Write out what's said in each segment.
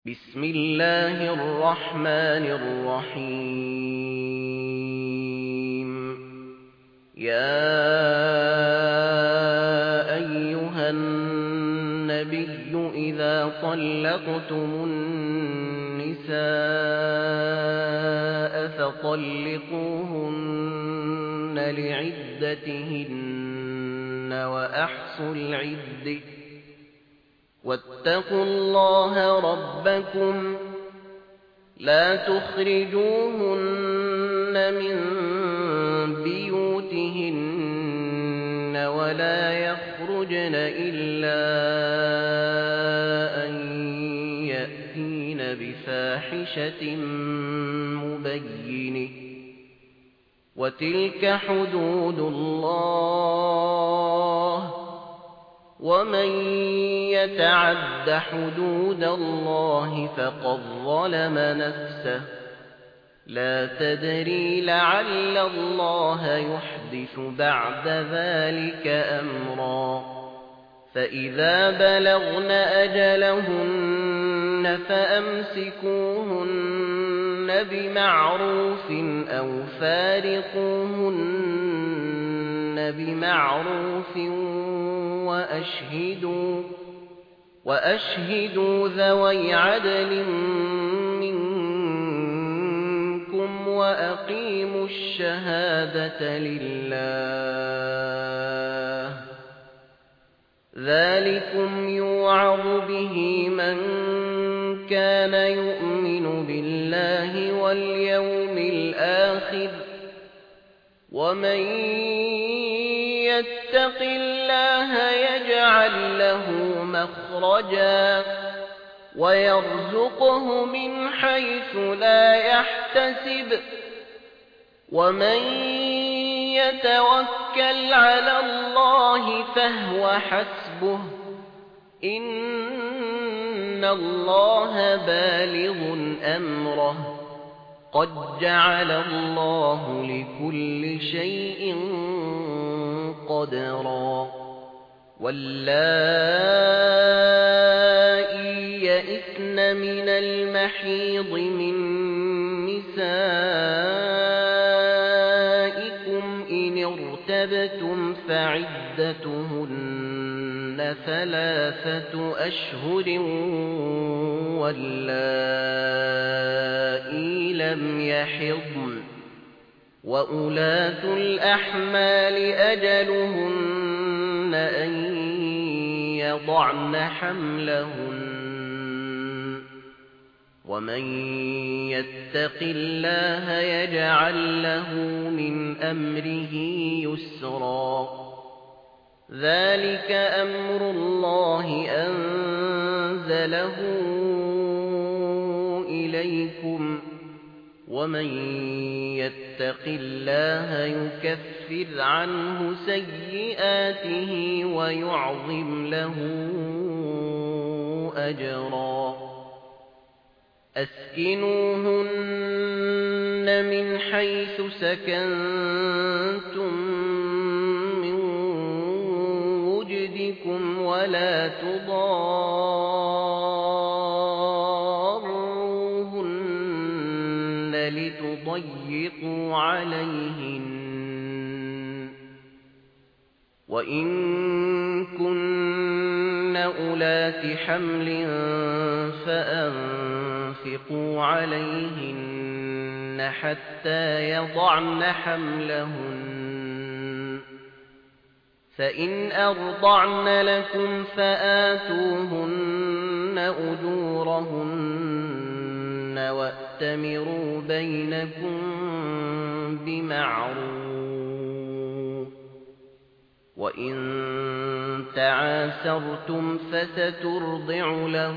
بسم الله الرحمن الرحيم يا أيها النبي إذا طلقتم النساء فطلقوهن لعدتهن وأحصوا العدة واتقوا الله ربكم لا تخرجوهن من بيوتهن ولا يخرجن إلا أن يأتين بفاحشة مبينة وتلك حدود الله ومن يتعد حدود الله فقد ظلم نفسه لا تدري لعل الله يحدث بعد ذلك أمرا فإذا بلغن أجلهن فأمسكوهن بمعروف أو فارقوهن بمعروف وأشهدوا ذوي عدل منكم وأقيموا الشهادة لله ذلكم يوعظ به من كان يؤمن بالله واليوم الآخر ومن يتق الله يجعل له مخرجا ويرزقه من حيث لا يحتسب ومن يتوكل على الله فهو حسبه إن الله بالغ أمره قد جعل الله لكل شيء قدرا واللائي يئسن من المحيض من نسائكم إن ارتبتم فعدتهن 3 أشهر واللائي لم يحضن وأولاة الأحمال أجلهن أن يضعن حملهن ومن يتق الله يجعل له من أمره يسرا ذلك أمر الله أنزله إليكم ومن يتق الله يكفر عنه سيئاته ويعظم له أجرا أسكنوهن من حيث سكنتم من وجدكم ولا تضاروهن لتضيقوا عليهن وإن كن أولات حمل فأنفقوا عليهن حتى يضعن حملهن فإن أرضعن لكم فآتوهن أجورهن وأتمروا بينكم بمعروف وإن تعاسرتم فسترضع له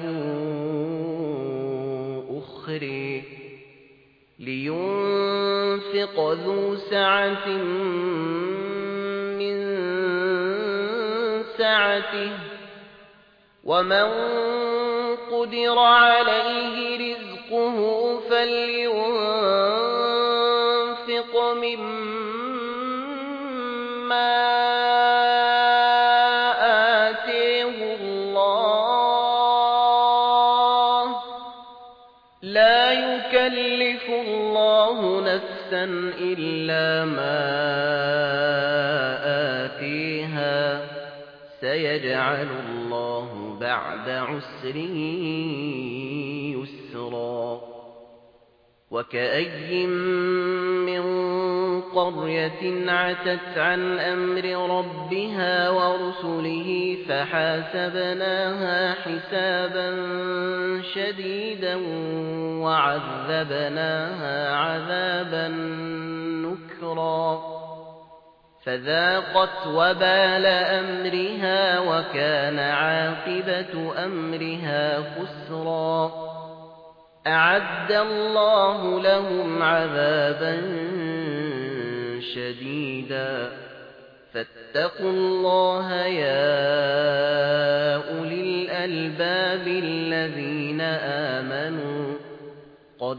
أخرى لينفق ذو سعة من سعته ومن قدر عليه رزقه فلينفق مما آتاه الله لا يكلف الله نفسا إلا ما آتيها سيجعل الله بعد عسر يسرا وكأي من قرية عتت عن أمر ربها ورسله فحاسبناها حسابا شديدا وعذبناها عذابا نكرا فذاقت وبال أمرها وكان عاقبة أمرها خسرا أعد الله لهم عذابا شديدا فاتقوا الله يا أولي الألباب الذين آمنوا قد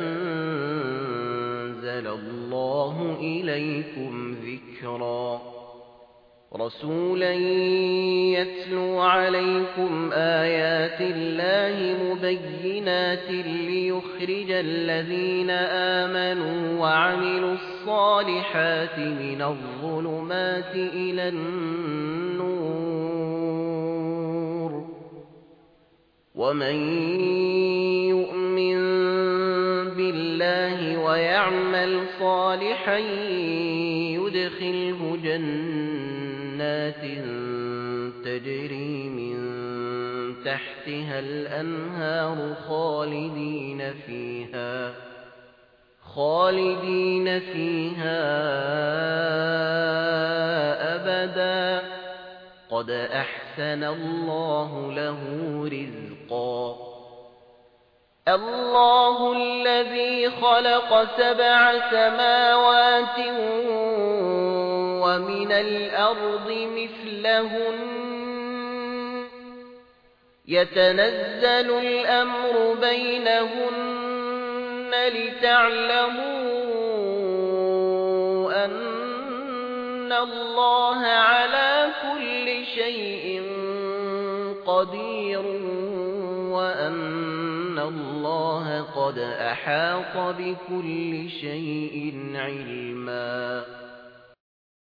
أنزل الله إليكم ذكرا رسولا يتلو عليكم آيات الله مبينات ليخرج الذين آمنوا وعملوا الصالحات من الظلمات إلى النور ومن يؤمن بالله ويعمل صالحا يدخله جنات تجري من تحتها الأنهار خالدين فيها أبدا قد أحسن الله له رزقا الله الذي خلق 7 سماوات ومن الأرض مثلهن يتنزل الأمر بينهن لتعلموا أن الله على كل شيء قدير وأن الله قد أحاط بكل شيء علما